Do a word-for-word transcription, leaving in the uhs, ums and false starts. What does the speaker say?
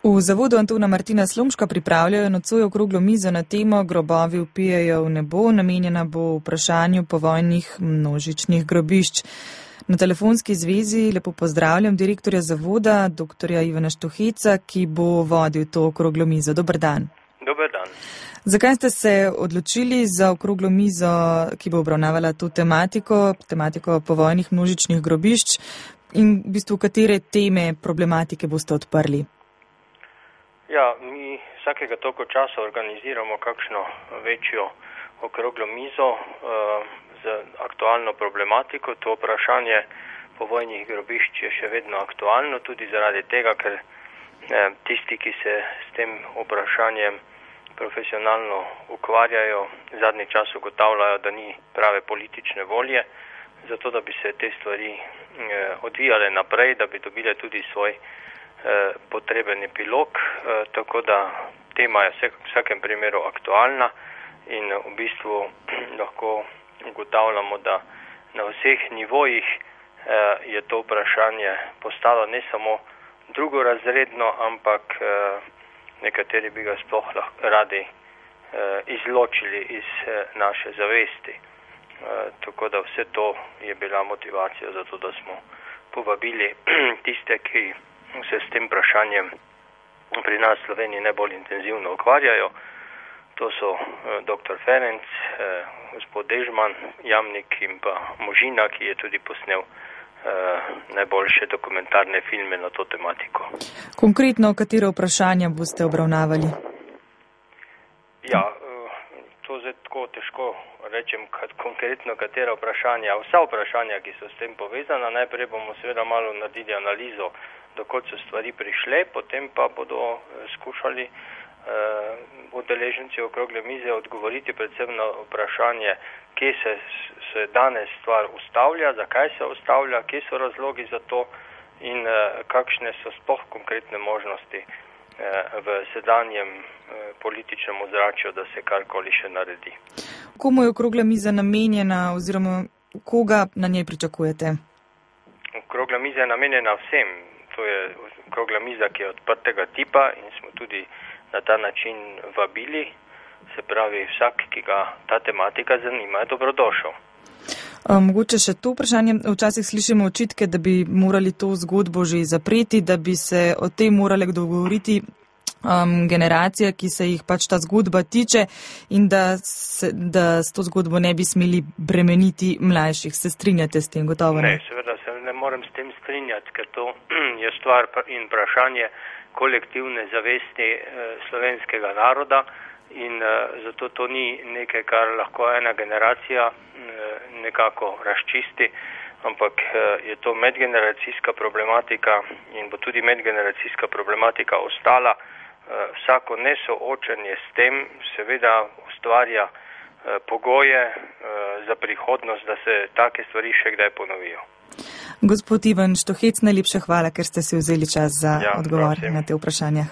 V Zavodu Antona Martina Slomška pripravljajo nocoj okroglo mizo na temo Grobovi vpijejo v nebo, namenjena bo vprašanju povojnih množičnih grobišč. Na telefonski zvezi lepo pozdravljam direktorja zavoda, doktorja Ivana Štuheca, ki bo vodil to okroglo mizo. Dober dan. Dober dan. Zakaj ste se odločili za okroglo mizo, ki bo obravnavala to tematiko, tematiko povojnih množičnih grobišč in v bistvu katere teme, problematike boste odprli? Ja, mi vsakega toliko časa organiziramo kakšno večjo okroglo mizo uh, z aktualno problematiko. To vprašanje povojnih grobišč je še vedno aktualno, tudi zaradi tega, ker eh, tisti, ki se s tem vprašanjem profesionalno ukvarjajo, zadnji čas ugotavljajo, da ni prave politične volje, zato da bi se te stvari eh, odvijale naprej, da bi dobile tudi svoj potreben epilog, tako da tema je v vsakem primeru aktualna in v bistvu lahko ugotavljamo, da na vseh nivojih je to vprašanje postalo ne samo drugorazredno, ampak nekateri bi ga sploh radi izločili iz naše zavesti. Tako da vse to je bila motivacija za to, da smo povabili tiste, ki se s tem vprašanjem pri nas v Sloveniji najbolj intenzivno ukvarjajo. To so eh, doktor Ferenc, eh, gospod Dežman, Jamnik in pa Možina, ki je tudi posnel eh, najboljše dokumentarne filme na to tematiko. Konkretno, katero vprašanja boste obravnavali? Ja, eh, to zdaj tako težko rečem, kad, konkretno katera vprašanja. Vsa vprašanja, ki so s tem povezana, najprej bomo seveda malo naredili analizo, dokot so stvari prišle, potem pa bodo skušali uh, udeleženci okrogle mize odgovoriti predvsem na vprašanje, kje se, se danes stvar ustavlja, zakaj se ustavlja, kje so razlogi za to in uh, kakšne so sploh konkretne možnosti uh, v sedanjem uh, političnem ozračju, da se karkoli še naredi. Komu je okrogla miza namenjena oziroma koga na njej pričakujete? Okrogla miza je namenjena vsem. To je okrogla miza, ki je odprtega tipa in smo tudi na ta način vabili, se pravi vsak, ki ga ta tematika zanima, je dobrodošel. Mogoče še to vprašanje, včasih slišimo očitke, da bi morali to zgodbo že zapreti, da bi se o tem morali dogovoriti um, generacije, ki se jih pač ta zgodba tiče in da, se, da s to zgodbo ne bi smeli bremeniti mlajših. Se strinjate s tem, gotovo? Ne, seveda se ne morem s tem strinjati, ker to je stvar in vprašanje kolektivne zavesti eh, slovenskega naroda in eh, zato to ni nekaj, kar lahko ena generacija eh, nekako razčisti, ampak eh, je to medgeneracijska problematika in bo tudi medgeneracijska problematika ostala. Eh, vsako nesoočenje s tem seveda ustvarja eh, pogoje eh, za prihodnost, da se take stvari še kdaj ponovijo. Gospod Ivan Štuhec, najlepša hvala, ker ste si vzeli čas za ja, odgovor na te vprašanja.